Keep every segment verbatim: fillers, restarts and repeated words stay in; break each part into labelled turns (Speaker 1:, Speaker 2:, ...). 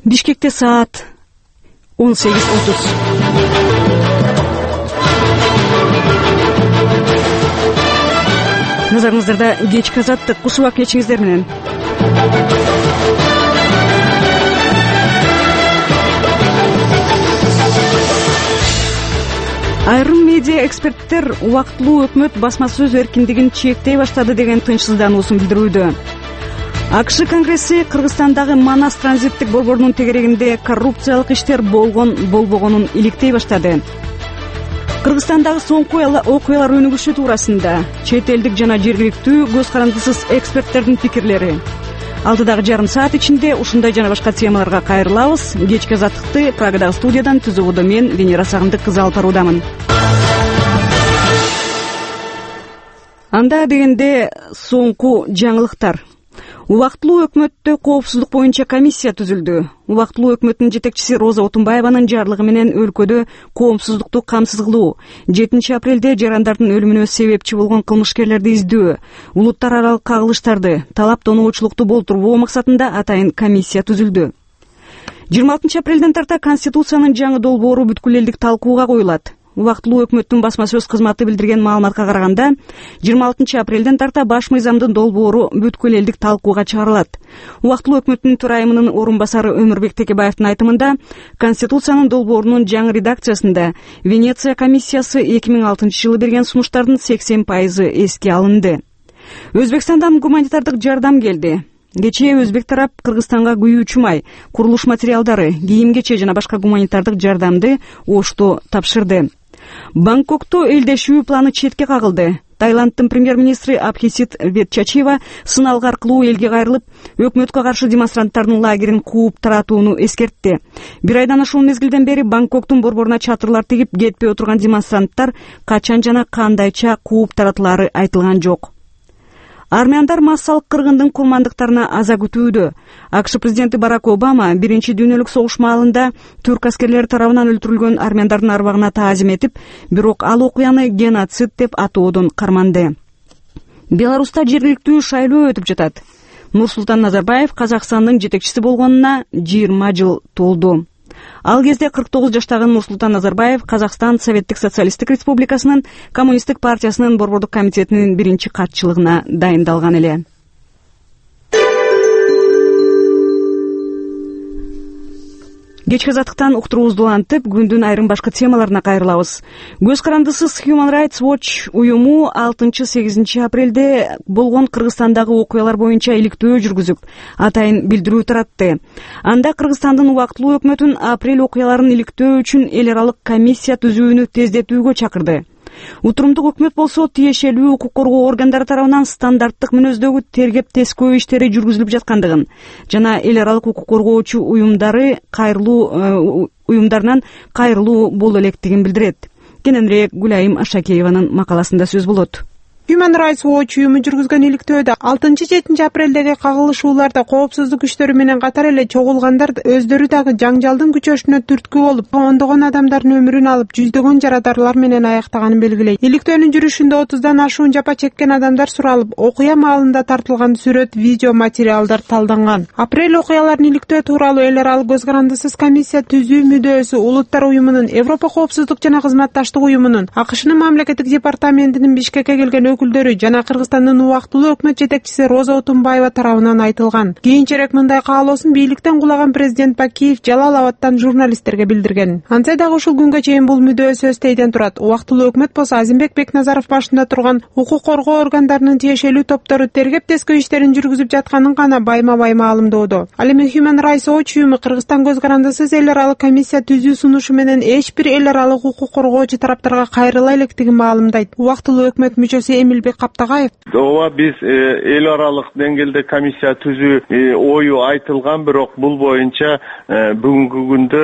Speaker 1: Бишкекте саат он сегиз отуз. Назарыңыздарда кечки азаттык ушуба кечиңиздер менен. Айрым медиа эксперттер убактылуу өкмөт басма сөз эркиндигин чектей баштады деген тынчсыздануусун билдирүүдө. АКШ Конгресси Кыргызстандагы Манас транзиттик борборунун тегерегинде коррупциялык иштер болгон болбогонун иликтей баштады. Кыргызстандагы соңку окуялар өнүгүшү туурасында чет элдик жана жергиликтүү көз карандысыз эксперттердин пикирлери. Алдыдагы жарым саат ичинде ушундай жана башка темаларга кайрылабыз. Кечки азаттыкты Прагадагы студиядан түзүүгүдө мен Венера Сагындык кызы алып баруудамын. Анда дегенде соңку жаңылыктар. Убактылуу өкмөттө коопсуздук боюнча комиссия түзүлдү. Убактылуу өкмөттүн жетекчиси Роза Отунбаеванын жарлыгы менен өлкөдө коопсуздукту камсыз кылуу, жетинчи апрелде жарандардын өлүмүнө себепчи болгон кылмышкерлерди издөө, улуттар аралык кагылыштарды, талап тоноочулукту болтурбоо максатында атайын комиссия түзүлдү. жыйырма алтынчы апрелден тарта Конституциянын жаңы долбоору бүткүл элдик талкууга коюлат. Убактылуу өкмөттүн басма сөз кызматы билдирген маалыматка караганда, жыйырма алтынчы апрелден тарта баш мыйзамдын долбоору бүткүл элдик талкууга чыгарылат. Убактылуу өкмөттүн төрайымынын орун басары Өмүрбек Текебаевдин айтымында, Конституциянын долбоорунун жаңы редакциясында Венеция комиссиясы эки миң алтынчы жылы берген сунуштардын сексен пайызы эске алынды. Өзбекстандан гуманитардык жардам келди. Кечээ өзбек тарап Кыргызстанга күйүүчү май, курулуш материалдары, кийим-кече жана башка гуманитардык жардамды Ошто тапшырды. Бангкокто элдешүү планы четке кагылды. Таиланддын премьер-министри Абхисит Ветчачива сыналык аркылуу элге кайрылып, өкмөткө каршы демонстранттардын лагерин кууп таратууну эскертти. Бир айдан ашуун мезгилден бери Бангкоктун борборуна чатырлар тигип кетпей отурган демонстранттар качан жана кандайча кууп таратылары айтылган жок. Армяндар массалык кыргындын курмандыктарына аза күтүүдө. АКШ президенти Барак Обама биринчи дүйнөлүк согуш маалында түрк аскерлери тарабынан өлтүрүлгөн армяндардын арбагына таазим этип, бирок ал окуяны геноцид деп атоодон карманды. Беларуста жергиликтүү шайлоо өтүп жатат. Нурсултан Назарбаев Казакстандын жетекчиси болгонуна жыйырма жыл толду. Ал кезде кырк тогуз жаштагы Нурсултан Назарбаев Казакстан Советтик социалисттик республикасынын коммунисттик партиясынын борбордук комитетинин биринчи катчылыгына дайындалган эле. Кечки азаттыктан уктуруубузду улантып, күндүн айрым башка темаларына кайрылабыз. Көз карандысыз Human Rights Watch уюму алтынчы-сегизинчи апрелде болгон Кыргызстандагы окуялар боюнча иликтөө жүргүзүп, атайын билдирүү таратты. Анда Кыргызстандын убактылуу өкмөтүн апрель окуяларын иликтөө үчүн эл аралык комиссия түзүүнү тездетүүгө чакырды. Утурумдук өкмөт болсо тиешелүү укук коргоо органдары тарабынан стандарттык мүнөздөгү тергеп-тескөө иштери жүргүзүлүп жаткандыгын жана эл аралык укук коргоочу уюмдары кайрылуу уюмдарынан кайрылуу боло электигин билдирет. Кененирээк Гүлайым Ашакееванын макаласында сөз болот. Human Rights Watch уюму жүргүзгөн иликтөөдө алтынчы-жетинчи апрелдеги кагылышууларда коопсуздук иштери менен катар эле чогулгандар өздөрү дагы жаңжалдын күчөшүнө түрткү болуп, ондогон адамдардын өмүрүн алып, жүздөгөн жарадаарлар менен аяктаганын белгилейт. Иликтөөнүн жүрүшүндө отуздан ашуун жапа чеккен адамдар суралып, окуя маалында тартылган сүрөт, видео материалдар талданган. Апрель окуяларын иликтөө тууралуу эл аралык көз карандысыз комиссия түзүү мүдөөсү Улуттар уюмунун, Европа коопсуздук жана кызматташтык уюмунун, АКШнын мамлекеттик департаментинин Бишкекке келген өкүлдөрү жана Кыргызстандын убактылуу өкмөт жетекчиси Роза Отунбаева тарабынан айтылган. Кийинчерээк мындай каалоосун бийликтен кулаган президент Бакиев Жалал-Абадтан журналисттерге билдирген. Антсе дагы ушул күнгө чейин бул мүдөө сөз тийден турат. Убактылуу өкмөт болсо Азимбек Бекназаров башында турган укук коргоо органдарынын тиешелүү топтору тергеп-тескөө иштерин жүргүзүп жатканын гана байма-бай маалымдоодо. Ал эми Human Rights Watch уюму Кыргызстан көз карандысыз эл аралык комиссия түзүү сунушу менен эч бир эл аралык укук коргоочу тараптарга кайрыла электигин маалымдайт. Убактылуу өкмөт мүчөсү Эмилбек Каптагаев.
Speaker 2: Ооба, биз эл аралык деңгээлде комиссия түзүү ою айтылган, бирок бул боюнча бүгүнкү күндө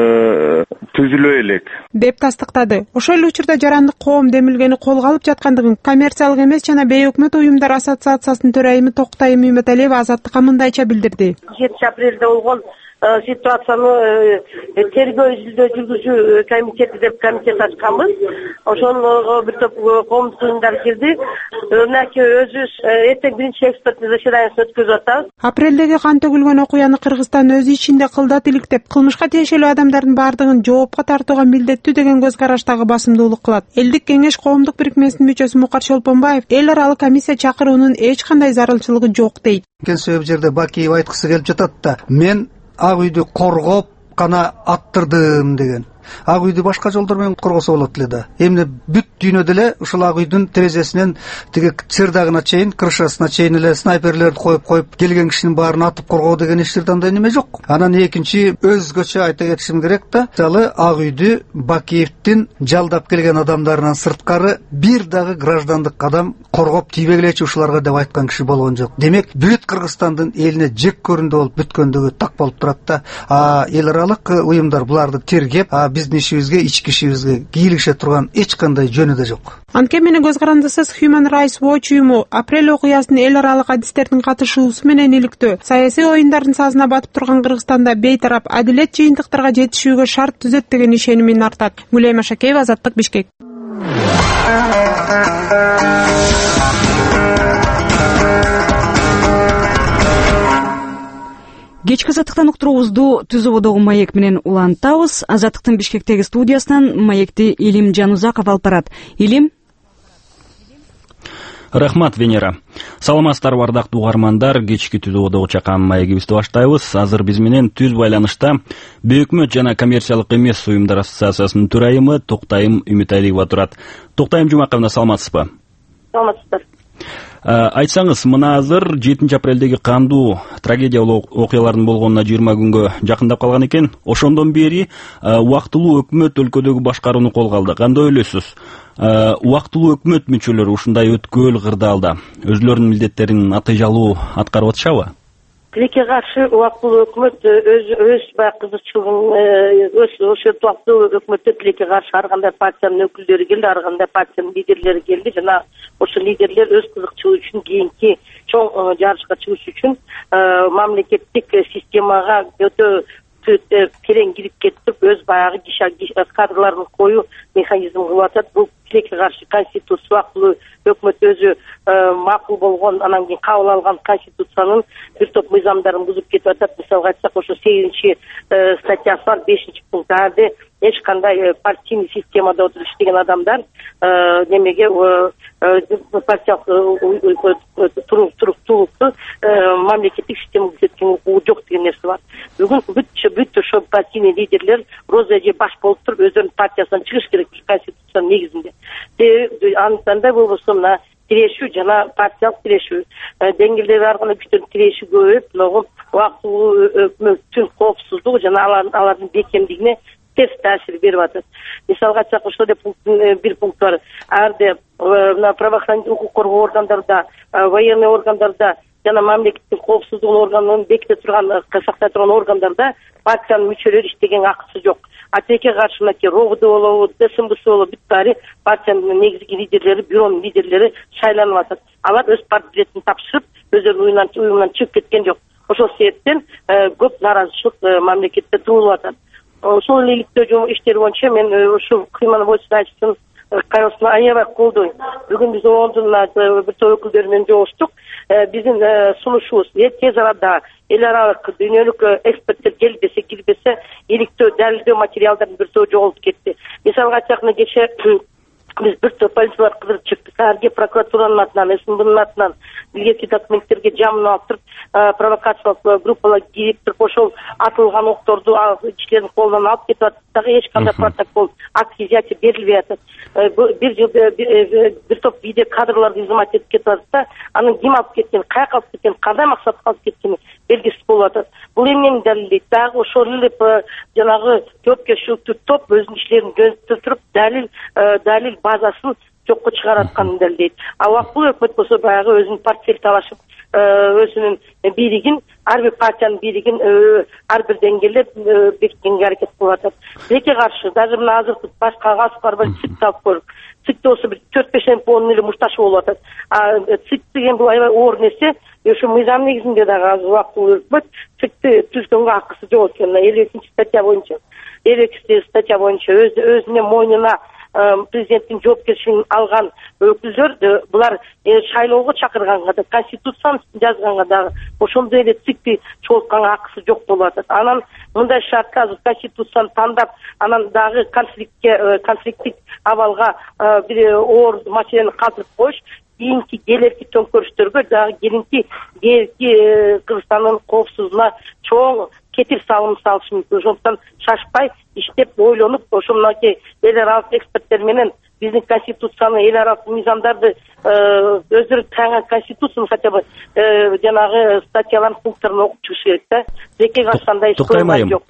Speaker 2: түзүлө элек
Speaker 1: деп тастыктады. Ошол эле учурда жарандык коом демилгени колго алып жаткандыгын коммерциялык эмес жана бейөкмөт уюмдар ассоциациясынын төрайымы Токтай Мүймөталиева Азаттыкка мындайча билдирди.
Speaker 3: жетинчи апрелде болгон ситуацияны тергөө изилдөө жүргүзүү комитети деп комитет ачканбыз. Ошону бир топ коомдук уюмдар кирди. Мынакей өзүбүз эртең биринчи экспертный заседаниясын өткөзүп атабыз.
Speaker 4: Апрелдеги кан төгүлгөн окуяны Кыргызстан өз ичинде кылдат иликтеп, кылмышка тиешелүү адамдардын бардыгын жоопко тартууга милдеттүү деген көз караштагы басымдуулук кылат. Элдик кеңеш коомдук бирикмесинин мүчөсү Мукар Шолпонбаев эл аралык комиссия чакыруунун эч кандай зарылчылыгы жок дейт.
Speaker 5: Кен себеп жерде Бакиев айткысы келип жатат да, мен ак үйдү коргоп гана аттырдым деген. Ак үйдү башка жолдор менен коргосо болот эле да. Эмне бүт дүйнөдө эле ушул ак үйдүн терезесинен тиги чердагына чейин, крышасына чейин эле снайперлерди коюп коюп келген кишинин баарын атып коргоо деген иштерде андай неме жок. Анан экинчи өзгөчө айта кетишим керек да, мисалы ак үйдү Бакиевдин жалдап келген адамдарынан сырткары бир дагы граждандык адам коргоп тийбегилечи ушуларга деп айткан киши болгон жок. Демек, бүт Кыргызстандын элине жек көрүндү болуп бүткөндүгү так болуп турат да. А эл аралык уюмдар буларды тергеп, а биздин ишибизге, ички ишибизге кийлигише турган эч кандай жөнү да жок.
Speaker 4: Анткени менен көз карандысыз Human Rights Watch уюму апрель окуясын эл аралык адистердин катышуусу менен иликтөө, саясий оюндардын сазына батып турган Кыргызстанда бейтарап адилет жыйынтыктарга жетишүүгө шарт түзөт деген ишенимин артат. Гүлайым Ашакеева, Азаттык, Бишкек.
Speaker 1: Кечки Азаттыктан уктуруубузду Түз ободогу маек менен улантабыз. Азаттыктын Бишкектеги студиясынан маекти Илим Жанузаков алып барат. Илим.
Speaker 6: Рахмат, Венера. Саламатсыздарбы, ардактуу угармандар. Кечки Түз ободогу чакан маегибизди баштайбыз. Азыр биз менен түз байланышта Өкмөт жана коммерциялык эмес уюмдар ассоциациясынын төрайымы Токтайым Үмүталиева турат. Токтайым Жумаковна, саламатсызбы?
Speaker 3: Саламатсыздар.
Speaker 6: Айтсаңыз, мына азыр жетинчи апрелдеги кандуу трагедиялуу окуялардын болгонуна жыйырма күнгө жакындап калган экен. Ошондон бери убактылуу өкмөт өлкөдөгү башкарууну колго алды. Кандай ойлойсуз? Убактылуу өкмөт мүчөлөрү ушундай өткөөл кырдаалда өзлөрүнүн милдеттерин натыйжалуу аткарып атышабы?
Speaker 3: Тилекке каршы убактылуу өкмөт өз өз баягы кызыкчылыгын өз ошо убактылуу өкмөттө тилекке каршы ар кандай партиянын өкүлдөрү келди, ар кандай партиянын лидерлери келди жана ошо лидерлер өз кызыкчылыгы үчүн кийинки чоң жарышка чыгыш үчүн мамлекеттик системага өтө терең кирип кетип, өз баягы кадрларын коюу механизм кылып атат. Бул тилекке каршы конституция убактылуу өкмөт өзү макул болгон, анан кийин кабыл алган конституциянын бир топ мыйзамдарын бузуп кетип атат. Мисалга айтсак, ошо сегизинчи статьясы бар, бешинчи пункт. Анда эч кандай партийный системада отуруп иштеген адамдар немеге партиялык туруктуулукту мамлекеттик системага көрсөткөн укугу жок деген нерсе бар. Бүгүн бүт бүт ошо партийный лидерлер роза эже баш болуп туруп өздөрүнүн партиясынан чыгыш керек конституциянын негизинде. Андай болбосо мына тирешүү жана партиялык тирешүү деңгээлдеги ар кандай күчтөрдүн тиреши көбөйүп, могу убактылуу өкмөттүн коопсуздугу жана алардын бекемдигине терс таасир берип атат. Мисалга айтсак, ошол деп бир пункт бар. Арды мына правоохранительный укук коргоо органдарда, военный органдарда жана мамлекеттин коопсуздугун органын беките турган, сактай турган органдарда партиянын мүчөлөрү иштеген акысы жок. А тилекке каршы мынакей РОВД болобу, ДСМБС болобу, бүт баары партиянын негизги лидерлери, бюронун лидерлери шайланып атат. Алар өз портретин тапшырып, өздөрүнүн уюмунан чыгып кеткен жок. Ошол себептен көп нааразычылык мамлекетте туулуп атат. Ошол иликтөө иштери боюнча мен ушул Human Rights Watch'тын кароосуна аябай колдойм. Бүгүн биз ондун бир топ өкүлдөрү менен жолугуштук. Биздин сунушубуз тез арада эл аралык дүйнөлүк эксперттер келбесе, кирбесе, иликтөө далилдөө материалдарын бир топ жоголуп кетти. Мисалга айтсак, кече биз бир топ полициялар кыдырып чыктык. Арге прокуратуранын атынан, СМБнын атынан илгерки документтерге жамын алып туруп, провокациялык группалар кирип туруп, ошол атылган окторду кишилердин колунан алып кетип атат. Дагы эч кандай протокол, акт изъятия берилбей атат. Бир жылда бир топ видео кадрларды изымать этип кетип атат да, анын ким алып кеткен, каяка алып кеткен, кандай максатка алып кеткени белгисиз болуп атат. Бул эмнени далилдейт? Дагы ошол эле жанагы жоопкерчиликтүү топ өзүнүн иштерин жөнөтүп туруп, далил далил базасын жокко чыгарып атканын далилдейт. А убактылуу өкмөт болсо баягы өзүнүн портфель талашып, өзүнүн биригин, ар бир партиянын биригин ар бир деңгээлде бекиткенге аракет кылып атат. Тилекке каршы даже мына азыр башка гаспар бар, ЦИК алып көрүп, ЦИКте болсо бир төрт беш эмпонун эле мушташы болуп атат. А ЦИК деген бул аябай оор нерсе, ошо мыйзам негизинде дагы азыр убактылуу өкмөт цикти түзгөнгө акысы жок экен. элүү экинчи статья боюнча элүү экинчи статья боюнча өзүнүн мойнуна президенттин жоопкерчилигин алган өкүлдөр булар шайлоого чакырганга да, конституцияны жазганга дагы ошондой эле цикти чогултканга акысы жок болуп атат. Анан мындай шартта азыр конституцияны тандап, анан дагы конфликтке конфликттик абалга бир оор маселени калтырып коюш кийинки келерки төңкөрүштөргө дагы кийинки келерки Кыргызстандын коопсуздугуна чоң кетир салым салышы мүмкүн. Ошондуктан шашпай иштеп ойлонуп, ошо мынакей эл аралык эксперттер менен биздин конституцияны, эл аралык мыйзамдарды өздөрү таңган конституцияны хотя бы жанагы статьялардын пункттарын окуп чыгыш керек да. Тилекке каршы андай
Speaker 6: токтойм жок.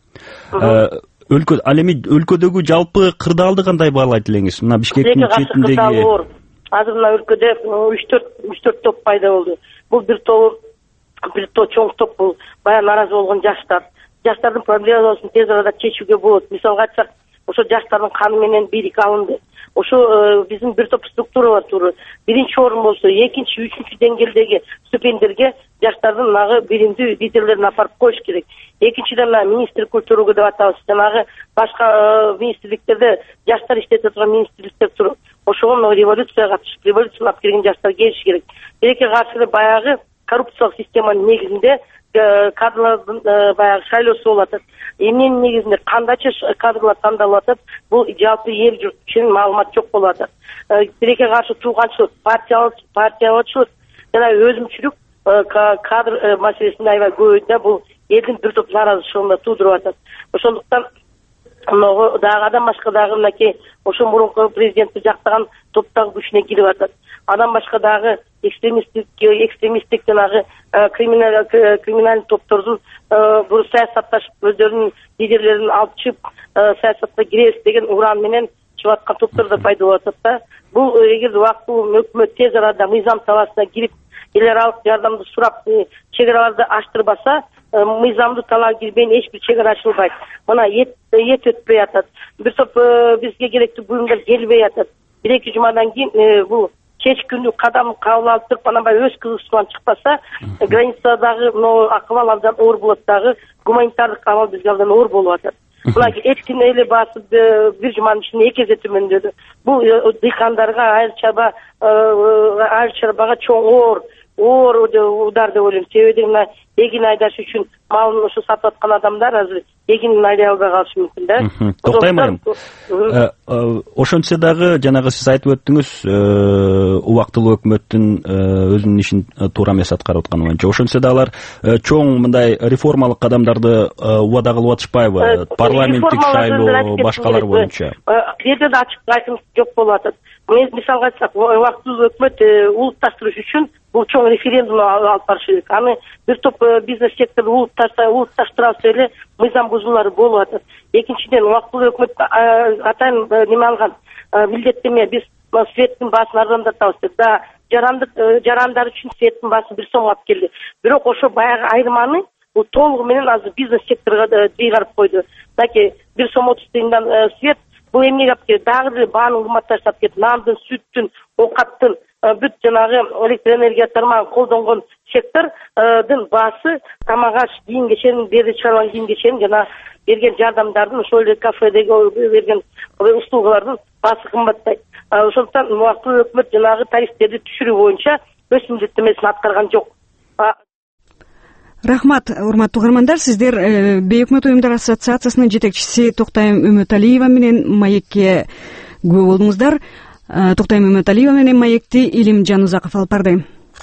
Speaker 6: Өлкө ал эми өлкөдөгү жалпы кырдаалды кандай баалайт элеңиз? Мына Бишкектин четиндеги
Speaker 3: азыр мына өлкөдө үч төрт үч төрт топ пайда болду. Бул бир топ бир топ чоң топ, бул баягы нааразы болгон жаштар. Жаштардын проблемасын тез арада чечүүгө болот. Мисалга айтсак, ошо жаштардын каны менен бийлик алынды. Ошо биздин бир топ структура бар туру. Биринчи орун болсо, экинчи, үчүнчү деңгээлдеги ступендерге жаштардын нагы билимдүү лидерлерин апарып коюш керек. Экинчиден мына министрлик культурага деп атабыз. Жанагы башка министрликтерде жаштар иштете турган министрликтер туруп, ошого революцияга катышып, революциялап келген жаштар келиш керек. Тилекке каршы баягы коррупциялык системанын негизинде кадрлардын баягы шайлоосу болуп атат. Эмненин негизинде кандайча кадрлар тандалып атат, бул жалпы эл журт үчүн маалымат жок болуп атат. Тилекке каршы тууганчылык, партиялычылык жана өзүмчүлүк кадр маселесинде аябай көбөйдү да, бул элдин бир топ нааразычылыгын туудуруп атат. Ошондуктан могу дагы адам башка дагы мынакей ошо мурунку президентти жактаган топтогу күчүнө кирип атат. Андан башка дагы экстремисттик экстремисттик жанагы криминал криминальный топтордун бул саясатташып өздөрүнүн лидерлерин алып чыгып саясатка киребиз деген уран менен чыгып аткан топтор да пайда болуп атат да. Бул эгер убактылуу өкмөт тез арада мыйзам талаасына кирип эл аралык жардамды сурап чек-араларды аштырбаса, мыйзамды талап кирбейин эч бир чек-ара ачылбайт. Мына эт эт өтпөй атат. Бир топ бизге керектүү буюмдар келбей атат. Бир эки жумадан кийин бул кеч күнү кадам кабыл алып туруп, анан баягы өз кызыкчылыгынан чыкпаса, границадагы могу акыбал абдан оор болот, дагы гуманитардык абал бизге абдан оор болуп атат. Мына эттин эле баасы бир жуманын ичинде эки эсе төмөндөдү. Бул дыйкандарга, айыл чарба айыл чарбага чоң оор оор удар деп ойлойм. Себеби мына эгин айдаш үчүн малын ошо сатып аткан адамдар азыр эгинин айдай албай калышы мүмкүн да.
Speaker 6: Токтойм. Ошентсе дагы жанагы сиз айтып өттүңүз, убактылуу өкмөттүн өзүнүн ишин туура эмес аткарып атканы боюнча. Ошентсе да алар чоң мындай реформалык кадамдарды убада кылып атышпайбы? Парламенттик шайлоо башкалар боюнча.
Speaker 3: Жерде да ачык айкын жок болуп атат. Мисалга айтсак, убактылуу өкмөт улутташтырыш үчүн бул чоң референдум алып барыш керек. Аны бир топ бизнес секторду улутташтырасы эле мыйзам бузуулары болуп атат. Экинчиден, убактылуу өкмөт атайын неме алган милдеттеме, биз светтин баасын арзандатабыз деп. Да, жарандык жарандар үчүн светтин баасы бир сом алып келди. Бирок ошо баягы айырманы бул толугу менен азыр бизнес секторго жыйгарып койду. Таки бир сом отуз тыйындан свет бул эмнеге алып келди? Дагы деле баанын кымбатташып кетти. Нандын, сүттүн, оокаттын бүт жанагы электроэнергия тармагын колдонгон сектордун баасы тамак аш, кийим кеченин, берди чыгарылган кийим кеченин жана берген жардамдардын, ошол эле кафедеги берген услугалардын баасы кымбаттайт. Ошондуктан убактылуу өкмөт жанагы тарифтерди түшүрүү боюнча өз милдеттемесин аткарган жок.
Speaker 1: Рахмат, урматтуу угармандар. Сиздер Бейөкмөт уюмдар ассоциациясынын жетекчиси Токтайм Үмөталиева менен маекке күбө болдуңуздар. Токтайм Үмөталиева менен маекти Илим Жанузаков алып барды.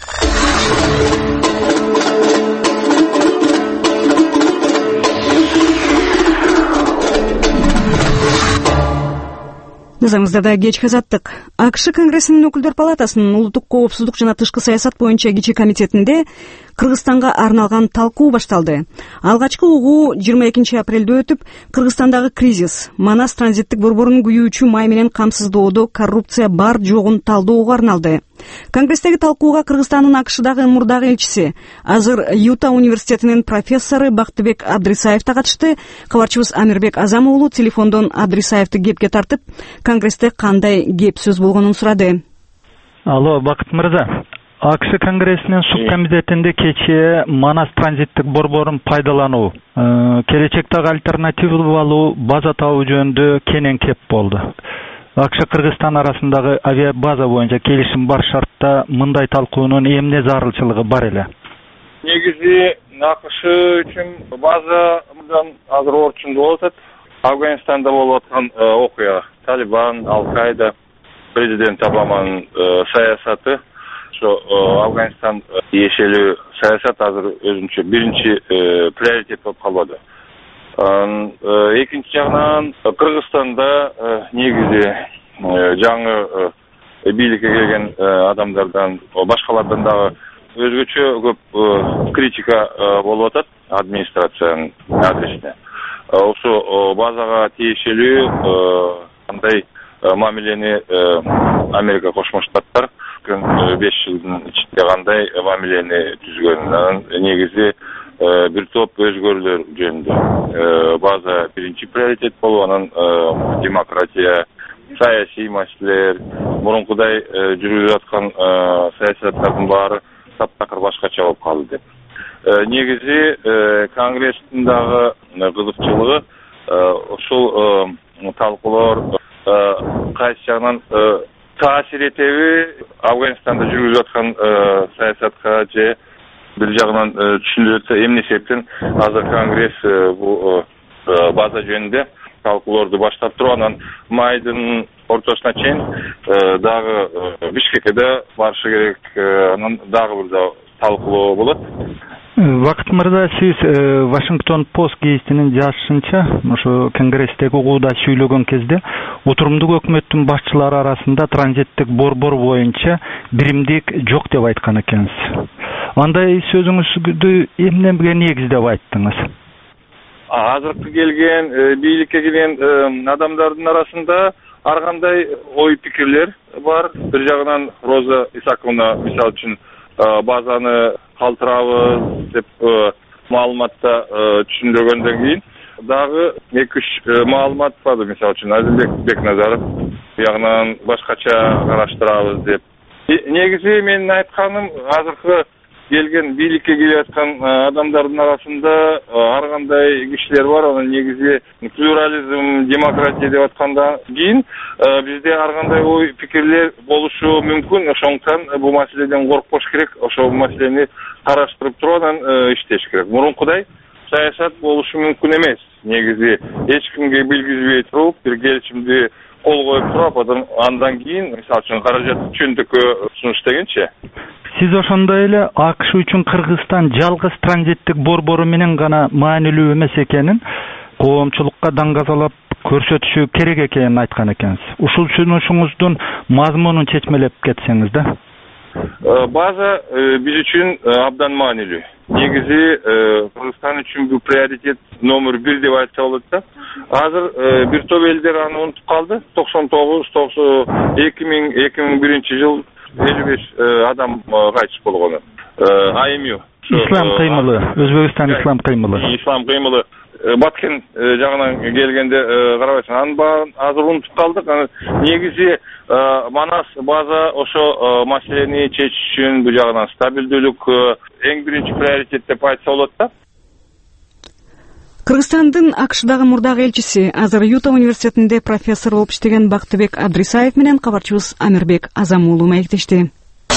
Speaker 1: Назарыңыздарда кечки азаттык. АКШ Конгрессинин өкүлдөр палатасынын улуттук коопсуздук жана тышкы саясат боюнча кичи комитетинде Кыргызстанга арналган талкуу башталды. Алгачкы угуу жыйырма экинчи апрелде өтүп, Кыргызстандагы кризис, Манас транзиттик борборун күйүүчү май менен камсыздоодо коррупция бар жогун талдоого арналды. Конгресстеги талкууга Кыргызстандын АКШдагы мурдагы элчиси, азыр Юта университетинин профессору Бактыбек Абдрисаев да катышты. Кабарчыбыз Амирбек Азам уулу телефондон Абдрисаевди кепке тартып, Конгрессте кандай кеп сөз болгонун сурады.
Speaker 7: Алло, Бакыт мырза. АКШ Конгрессинин сук комитетинде кечээ Манас транзиттик борборун пайдалануу, келечектеги альтернативалуу база табуу жөнүндө кенен кеп болду. АКШ Кыргызстан арасындагы авиа база боюнча келишим бар шартта мындай талкуунун эмне зарылчылыгы бар эле?
Speaker 8: Негизи АКШ үчүн базадан азыр орчунду болуп атат. Афганистанда болуп аткан окуя, Талибан, Ал-Каида, президент Обаманын саясаты, ошо Афганистан тиешелүү саясат азыр өзүнчө биринчи приоритет болуп калбады. Экинчи жагынан Кыргызстанда негизи жаңы бийликке келген адамдардан, башкалардан дагы өзгөчө көп критика болуп атат администрациянын адресине. Ошо базага тиешелүү кандай мамилени Америка Кошмо Штаттар беш жылдын ичинде кандай мамилени түзгөнүнөн негизи бир топ өзгөрүүлөр жөнүндө. База биринчи приоритет болуп, анан демократия, саясий маселелер, мурункудай жүрүлүп аткан саясаттардын баары таптакыр башкача болуп калды деп. Негизи Конгресстин дагы кызыкчылыгы ушул талкуулар кайсы жагынан таасир этеби Афганистанда жүрүлүп аткан саясатка же бир жагынан түшүндүрүп атса эмне себептен азыр Конгресс бул база жөнүндө талкууларды баштап туруп, анан майдын ортосуна чейин дагы Бишкекке барышы керек, анан дагы бир талкуулоо болот.
Speaker 7: Вакыт мырза, сиз Вашингтон Пост гезитинин жазышынча, ошо Конгресстеги угууда сүйлөгөн кезде отурумдук өкмөттүн башчылары арасында транзиттик борбор боюнча биримдик жок деп айткан экенсиз. Андай сөзүңүздү эмнеге негиздеп айттыңыз?
Speaker 8: Азыркы келген бийликке келген адамдардын арасында ар кандай ой пикирлер бар. Бир жагынан Роза Исаковна мисалы үчүн базаны калтырабыз деп маалыматта түшүндүргөндөн кийин дагы эки үч маалымат бар. Мисалы үчүн Азизбек Бекназаров буягынан башкача караштырабыз деп. Негизи менин айтканым, азыркы келген бийликке келип аткан адамдардын арасында ар кандай кишилер бар. Анын негизи плюрализм, демократия деп аткандан кийин бизде ар кандай ой пикирлер болушу мүмкүн. Ошондуктан бул маселеден коркпош керек. Ошол маселени караштырып туруп анан иштеш керек. Мурункудай саясат болушу мүмкүн эмес. Негизи эч кимге билгизбей туруп, бир келишимди кол коюп туруп, андан кийин мисалы үчүн каражат чөндүккө сунуш дегенчи.
Speaker 7: Сиз ошондой эле АКШ үчүн Кыргызстан жалгыз транзиттик борбору менен гана маанилүү эмес экенин, коомчулукка даңгазалап көрсөтүшү керек экенин айткан экенсиз. Ушул сунушуңуздун мазмунун чечмелеп кетсеңиз да.
Speaker 8: База биз үчүн абдан маанилүү. Негизи Кыргызстан үчүн бул приоритет номер бир деп айтса болот да. Азыр бир топ элдер аны унутуп калды. токсон тогуз эки миң биринчи жыл элүү беш адам кайтыш болгону. АМЮ
Speaker 7: Ислам кыймылы, Өзбекстан ислам кыймылы.
Speaker 8: Ислам кыймылы Баткен жагынан келгенде карабайсың, анын баарын азыр унутуп калдык. Негизи Манас база ошо маселени чечиш үчүн бул жагынан стабилдүүлүк эң биринчи приоритет деп айтса болот да.
Speaker 1: Кыргызстандын АКШдагы мурдагы элчиси, азыр Юта университетинде профессор болуп иштеген Бактыбек Абдрисаев менен кабарчыбыз Амирбек Азамуулу маектешти.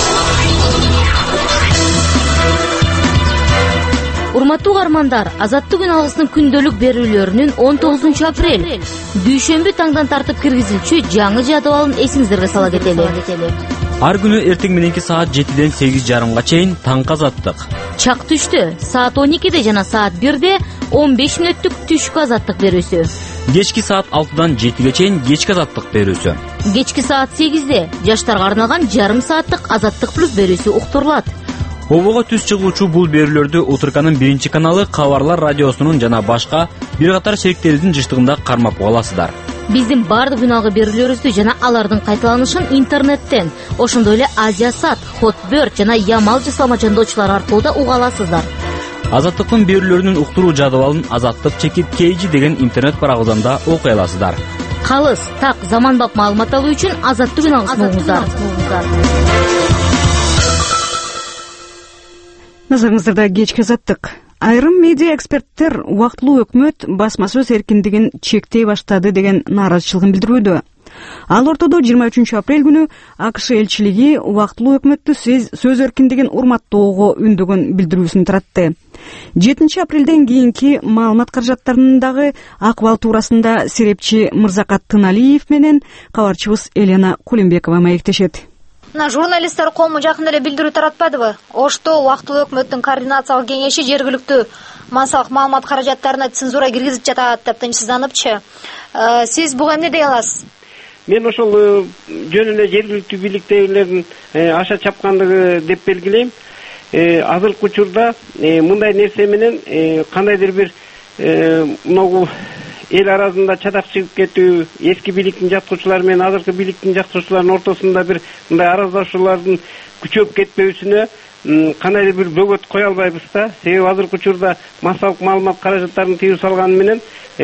Speaker 9: Урматтуу угармандар, Азаттык күн алгысынын күндөлүк берүүлөрүнүн он тогузунчу апрель дүйшөмбү таңдан тартып киргизилчү жаңы жадыбалын эсиңиздерге сала кетели.
Speaker 6: Ар күнү эртең мененки саат жетиден сегиз жарымга чейин таңкы азаттык.
Speaker 9: Чак түштө саат он экиде жана саат бирде он беш мүнөттүк түшкү азаттык берүүсү.
Speaker 6: Кечки саат алтыдан жетиге чейин кечки азаттык берүүсү.
Speaker 9: Кечки саат сегизде жаштарга арналган жарым сааттык азаттык плюс берүүсү уктурулат.
Speaker 6: Обого түз чыгуучу бул берүүлөрдү Утурканын биринчи каналы, Кабарлар радиосунун жана башка бир катар шериктерибиздин жыштыгында кармап аласыздар.
Speaker 9: Биздин бардык күн алгы берүүлөрүбүздү жана алардын кайталанышын интернеттен, ошондой эле Азиясат, Хотберт жана Ямал жасалма жандоочулар аркылуу да уга аласыздар.
Speaker 6: Азаттыктын берүүлөрүнүн уктуруу жадыбалын Азаттык чекит кейжи деген интернет барагыбыздан да окуй аласыздар.
Speaker 9: Калыс, так, заманбап маалымат алуу үчүн Азаттык күн алгысын угуңуздар.
Speaker 1: Назарыңыздарда кечки азаттык. Айрым медиа эксперттер убактылуу өкмөт басма сөз эркиндигин чектей баштады деген нааразычылыгын билдирүүдө. Ал ортодо жыйырма үчүнчү апрель күнү АКШ элчилиги убактылуу өкмөттү сөз эркиндигин урматтоого үндөгөн билдирүүсүн таратты. жетинчи апрелден кийинки маалымат каражаттарындагы акыбал туурасында серепчи Мырзакат Тыналиев менен кабарчыбыз Елена Кулембекова маектешет.
Speaker 10: Журналисттер коому жакында эле билдирүү таратпадыбы? Ошто убактылуу өкмөттүн координациялык кеңеши жергиликтүү массалык маалымат каражаттарына цензура киргизип жатат деп тынчсызданыпчы. Сиз буга эмне дей аласыз?
Speaker 11: Мен ошол жөн эле жергиликтүү бийликтегилердин аша чапкандыгы деп белгилейм. Азыркы учурда мындай нерсе менен кандайдыр бир могу эл арасында чатак чыгып кетүү, эски бийликтин жактоочулары менен азыркы бийликтин жактоочуларынын ортосунда бир мындай араздашуулардын күчөп кетпөөсүнө кандайдыр бир бөгөт кое албайбыз да. Себеби азыркы учурда массалык маалымат каражаттарын тыюу салганы менен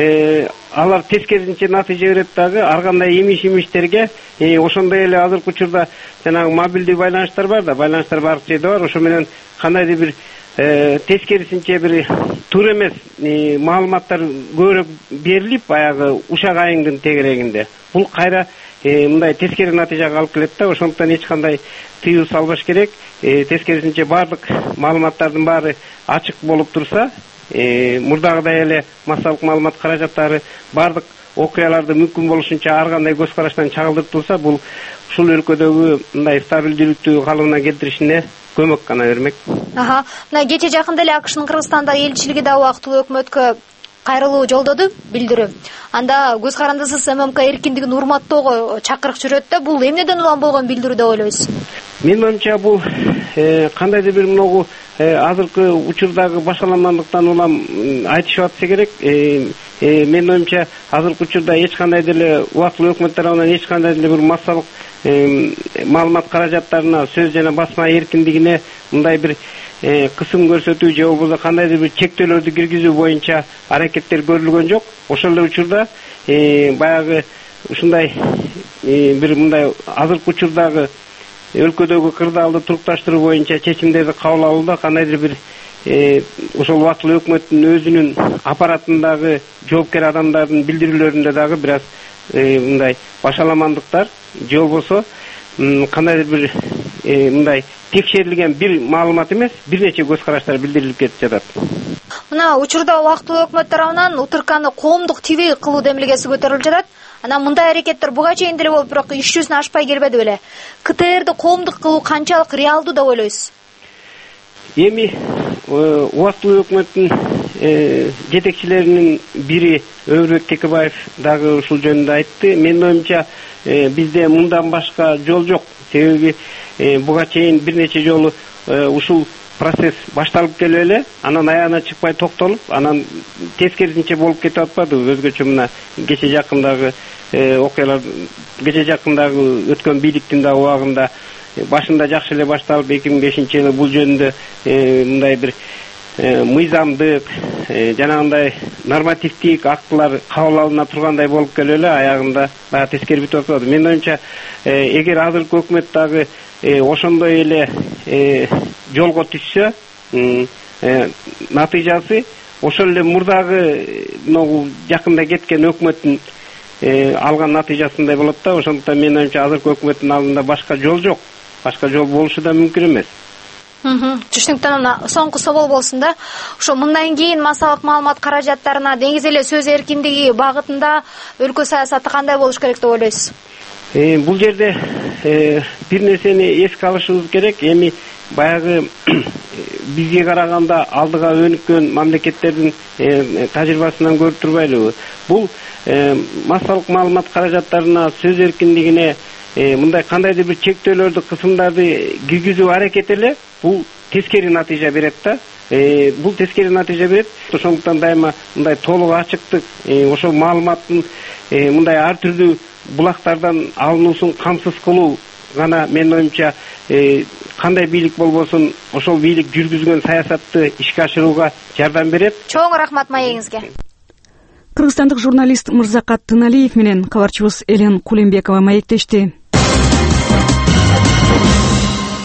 Speaker 11: алар тескерисинче натыйжа берет дагы. Ар кандай имиш-имиштерге ошондой эле азыркы учурда жанагы мобилдүү байланыштар бар да, байланыштар баардык жерде бар. Ошо менен кандайдыр бир тескерисинче бир туура эмес маалыматтар көбүрөөк берилип, баягы ушак айыңдын тегерегинде. Бул кайра мындай тескери натыйжага алып келет да. Ошондуктан эч кандай тыюу салбаш керек. Тескерисинче баардык маалыматтардын баары ачык болуп турса, мурдагыдай эле массалык маалымат каражаттары баардык окуяларды мүмкүн болушунча ар кандай көз караштан чагылдырып турса, бул ушул өлкөдөгү мындай стабилдүүлүктү калыбына келтиришине көмөк гана бермек.
Speaker 10: Аха, мына кече жакында эле АКШнын Кыргызстандагы элчилиги да убактылуу өкмөткө кайрылуу жолдоду, билдирүү. Анда көз карандысыз ММК эркиндигин урматтоого чакырык жүрөт да. Бул эмнеден улам болгон билдирүү деп ойлойсуз?
Speaker 11: Менин оюмча бул кандайдыр бир могу азыркы учурдагы башаламандыктан улам айтышып атса керек. Менин оюмча азыркы учурда эч кандай деле убактылуу өкмөт тарабынан эч кандай деле бир массалык маалымат каражаттарына, сөз жана басма эркиндигине мындай бир кысым көрсөтүү же болбосо кандайдыр бир чектөөлөрдү киргизүү боюнча аракеттер көрүлгөн жок. Ошол эле учурда баягы ушундай бир мындай азыркы учурдагы өлкөдөгү кырдаалды турукташтыруу боюнча чечимдерди кабыл алууда кандайдыр бир ошол убактылуу өкмөттүн өзүнүн аппаратындагы жоопкер адамдардын билдирүүлөрүндө дагы бир аз мындай башаламандыктар же болбосо кандайдыр бир мындай текшерилген бир маалымат эмес, бир нече көз караштар билдирилип кетип жатат.
Speaker 10: Мына учурда убактылуу өкмөт тарабынан утырканы коомдук тиви кылуу демилгеси көтөрүлүп жатат. Анан мындай аракеттер буга чейин деле болуп, бирок иш жүзүнө ашпай келбеди беле. КТРди коомдук кылуу канчалык реалдуу деп ойлойсуз?
Speaker 11: Эми убактылуу өкмөттүн жетекчилеринин бири Өмүрбек Текебаев дагы ушул жөнүндө айтты. Менин оюмча бизде мындан башка жол жок. Себеби буга чейин бир нече жолу ушул процесс башталып келип эле, анан аягына чыкпай токтолуп, анан тескерисинче болуп кетип атпадыбы? Өзгөчө мына кече жакындагы окуялар, кече жакындагы өткөн бийликтин да убагында башында жакшы эле башталып, эки миң бешинчи жылы бул жөнүндө мындай бир мыйзамдык, жанагындай нормативдик актылар кабыл алына тургандай болуп келип эле, аягында дагы тескери бүтүп атпады. Менин оюмча, эгер азыркы өкмөт дагы ошондой эле жолго түшсө, натыйжасы ошол эле мурдагы могу жакында кеткен өкмөттүн алган натыйжасындай болот да. Ошондуктан менин оюмча азыркы өкмөттүн алдында башка жол жок. Башка жол болушу да мүмкүн эмес.
Speaker 10: Түшүнүктүү. Мына соңку собол болсун да. Ошо мындан кийин массалык маалымат каражаттарына негизи эле сөз эркиндиги багытында өлкө саясаты кандай болуш керек деп ойлойсуз?
Speaker 11: Бул жерде бир нерсени эске алышыбыз керек. Эми баягы бизге караганда алдыга өнүккөн мамлекеттердин тажрыйбасынан көрүп турбайлыбы? Бул массалык маалымат каражаттарына, сөз эркиндигине мындай кандайдыр бир чектөөлөрдү, кысымдарды киргизүү аракети эле бул тескери натыйжа берет да. Бул тескери натыйжа берет. Ошондуктан дайыма мындай толук ачыктык, ошол маалыматтын мындай ар түрдүү булактардан алынуусун камсыз кылуу гана менин оюмча кандай бийлик болбосун ошол бийлик жүргүзгөн саясатты ишке ашырууга жардам берет.
Speaker 10: Чоң рахмат маегиңизге.
Speaker 1: Кыргызстандык журналист Мырзакат Тыналиев менен кабарчыбыз Елена Кулембекова маектешти.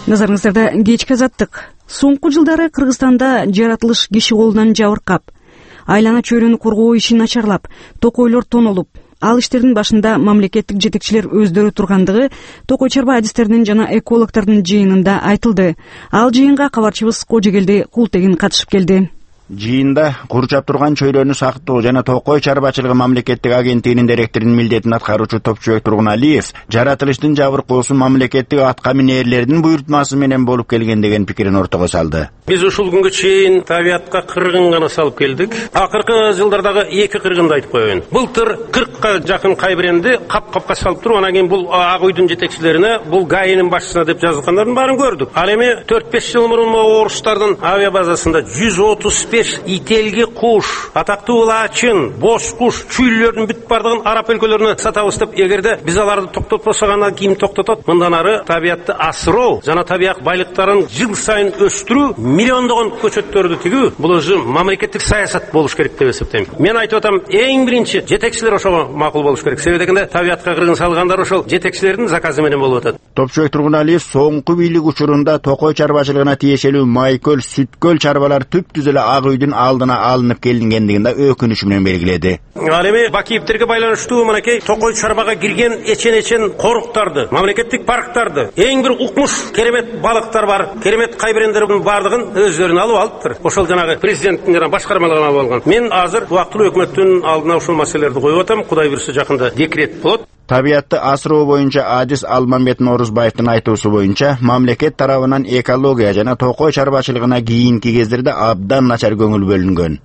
Speaker 1: Назарыңыздарда кечки азаттык. Соңку жылдары Кыргызстанда жаратылыш киши колунан жабыркап, айлана чөйрөнү коргоо иши начарлап, токойлор тонолуп, ал иштердин башында мамлекеттик жетекчилер өздөрү тургандыгы токой чарба адистеринин жана экологдордун жыйынында айтылды. Ал жыйынга кабарчыбыз Кожегелди Култегин катышып келди.
Speaker 12: Жыйында курчап турган чөйрөнү сактоо жана токой чарбачылыгы мамлекеттик агенттигинин директорунун милдетин аткаруучу Топчубек Тургуналиев жаратылыштын жабыркоосу мамлекеттик атка минерлердин буйртмасы менен болуп келген деген пикирин ортого салды.
Speaker 13: Биз ушул күнгө чейин табиатка кыргын гана салып келдик. Акыркы жылдардагы эки кыргынды айтып коеюн. Былтыр кыркка жакын кайбиренди кап-капка салып туруп, анан кийин бул Ак үйдүн жетекчилерине, бул ГАИнин башчысына деп жазылгандардын баарын көрдүк. Ал эми төрт беш жыл мурун орустардын авиа базасында жүз отуз беш ителги куш, атактуу лачын, бош куш, чүйлөрдүн бүт бардыгын араб өлкөлөрүнө сатабыз деп, эгерде биз аларды токтотпосок анан ким токтотот? Мындан ары табиатты асыроо жана табиат байлыктарын жыл сайын өстүрүү, миллиондогон көчөттөрдү тигүү, бул өзү мамлекеттик саясат болуш керек деп эсептейм. Мен айтып атам, эң биринчи жетекчилер ошого макул болуш керек. Себеби дегенде табиатка кыргын салгандар ошол жетекчилердин заказы менен болуп атат.
Speaker 12: Топчубек Тургуналиев соңку бийлик учурунда токой чарбачылыгына тиешелүү майкөл, сүткөл чарбалар түп-түз эле Ак үйдүн алдына алынып келингендигин өкүнүчү менен белгиледи.
Speaker 13: Ал эми Бакиевтерге байланыштуу мынакей токой чарбага кирген эчен-эчен коруктарды, мамлекеттик парктарды, эң бир укмуш керемет балыктар бар, керемет кайбирендердин бардыгын өздөрүнө алып алыптыр. Ошол жанагы президенттин жана башкармалыгына алып алган. Мен азыр убактылуу өкмөттүн алдына ушул маселелерди коюп атам. Кудай буйрса жакында декрет болот.
Speaker 12: Табиатты асыроо боюнча адис Алмамбет Норузбаевдин айтуусу боюнча мамлекет тарабынан экология жана токой чарбачылыгына кийинки кездерде абдан начар көңүл бөлүнгөн.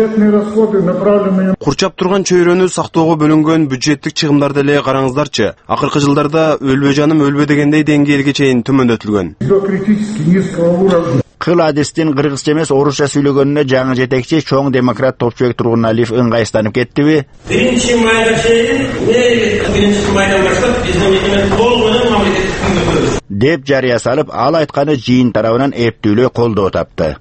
Speaker 14: Курчап турган чөйрөнү сактоого бөлүнгөн бюджеттик чыгымдарды эле караңыздарчы. Акыркы жылдарда өлбө жаным өлбө дегендей деңгээлге чейин төмөндөтүлгөн.
Speaker 12: Кыл адистин кыргызча эмес орусча сүйлөгөнүнө жаңы жетекчи чоң демократ Топчубек Тургуналиев ыңгайсызданып кеттиби?
Speaker 13: Биринчи майга чейин, биринчи майдан баштап биздин мекеме толугу мамлекеттик көмөк
Speaker 12: деп жарыя салып, ал айтканы жыйын тарабынан эптүүлөө колдоо тапты.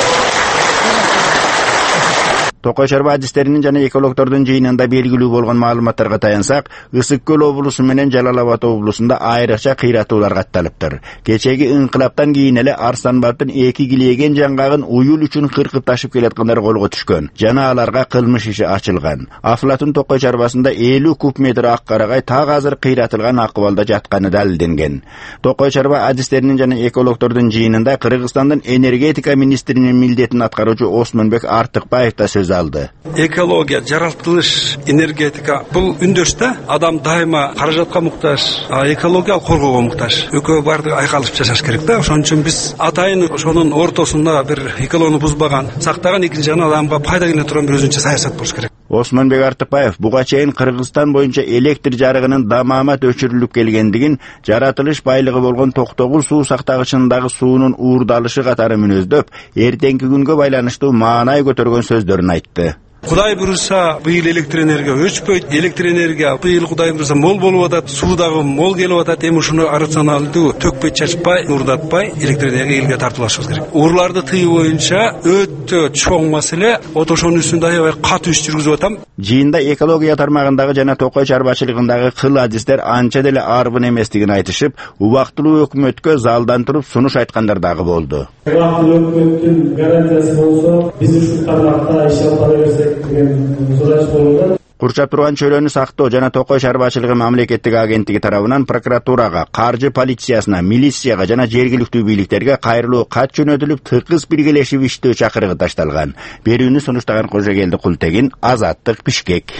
Speaker 12: Токой чарба адистеринин жана экологдордун жыйынында белгилүү болгон маалыматтарга таянсак, Ысык көл облусу менен Жалал Абад облусунда айрыкча кыйратуулар катталыптыр. Кечеги ыңкылаптан кийин эле Арстанбабтын эки килейген жаңгагын уюл үчүн кыркып ташып келаткандар колго түшкөн жана аларга кылмыш иши ачылган. Афлатун токой чарбасында элүү куб метр ак карагай так азыр кыйратылган акыбалда жатканы далилденген. Токой чарба адистеринин жана экологдордун жыйынында Кыргызстандын энергетика министринин милдетин аткаруучу Осмонбек Артыкбаев да сөз алды.
Speaker 15: Экология, жаратылыш, энергетика бул үндөрүстө адам дайыма каражатка муктаж, а экология коргоого муктаж. Экөө баардыгы айкалышып жашаш керек да. Ошон үчүн биз атайын ошонун ортосунда бир экологияны бузбаган, сактаган, экинчи жана адамга пайда келе турган бир өзүнчө саясат болуш керек.
Speaker 12: Осмонбек Артыкбаев буга чейин Кыргызстан боюнча электр жарыгынын дамаамат өчүрүлүп келгендигин, жаратылыш байлыгы болгон Токтогул суу сактагычындагы суунун уурдалышы катары мүнөздөп, эртеңки күнгө байланыштуу маанай көтөргөн сөздөрүн айтты.
Speaker 15: Кудай буйрса быйыл электр энергия өчпөйт, электр энергия быйыл Кудай буйрса мол болуп атат, суу дагы мол келип атат. Эми ушуну рационалдуу төкпөй чачпай, уурдатпай электр энергия элге тартуулашыбыз керек. Уурларды тыюу боюнча өтө чоң маселе, от ошонун үстүндө аябай катуу иш жүргүзүп атам.
Speaker 12: Жыйында экология тармагындагы жана токой чарбачылыгындагы кыл адистер анча деле арбын эместигин айтышып, убактылуу өкмөткө залдан туруп сунуш айткандар дагы болду.
Speaker 16: Убактылуу өкмөттүн гарантиясы болсо, биз ушул тармакта иш алып бара берсек деген сурач болду.
Speaker 12: Курчап турган чөйрөнү сактоо жана токой чарбачылыгы мамлекеттик агенттиги тарабынан прокуратурага, каржы полициясына, милицияга жана жергиликтүү бийликтерге кайрылуу кат жөнөтүлүп, тыкыз биргелешип иштөө чакырыгы ташталган. Берүүнү сунуштаган Кожегелди Култегин, Азаттык, Бишкек.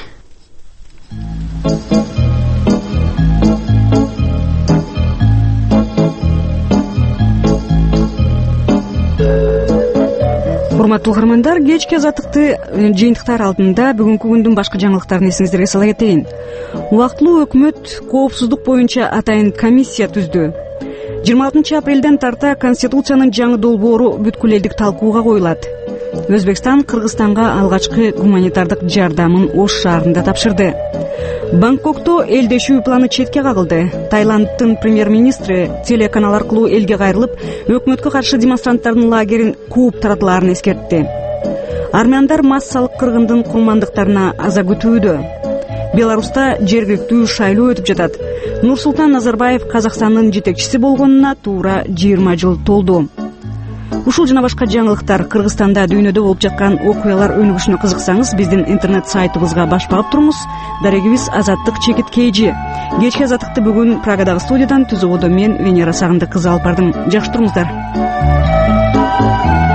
Speaker 1: Урматтуу угармандар, кечки азаттыкты жыйынтыктар алдында бүгүнкү күндүн башкы жаңылыктарын эсиңиздерге сала кетейин. Убактылуу өкмөт коопсуздук боюнча атайын комиссия түздү. жыйырма алтынчы апрелден тарта Конституциянын жаңы долбоору бүткүл элдик талкууга коюлат. Өзбекстан Кыргызстанга алгачкы гуманитардык жардамын Ош шаарында тапшырды. Бангкокто элдешүү планы четке кагылды. Таиланддын премьер-министри телеканал аркылуу элге кайрылып, өкмөткө каршы демонстранттардын лагерин кууп таратылаарын эскертти. Армяндар массалык кыргындын курмандыктарына аза күтүүдө. Беларуста жергиликтүү шайлоо өтүп жатат. Нурсултан Назарбаев Казакстандын жетекчиси болгонуна туура жыйырма жыл толду. Ушул жана башка жаңылыктар, Кыргызстанда дүйнөдө болуп жаткан окуялар өнүгүшүнө кызыксаңыз, биздин интернет сайтыбызга баш багып туруңуз. Дарегибиз Азаттык чекит кейжи. Кечки Азаттыкты бүгүн Прагадагы студиядан түзүүгөдө мен Венера Сагындык кызы алып бардым. Жакшы туруңуздар.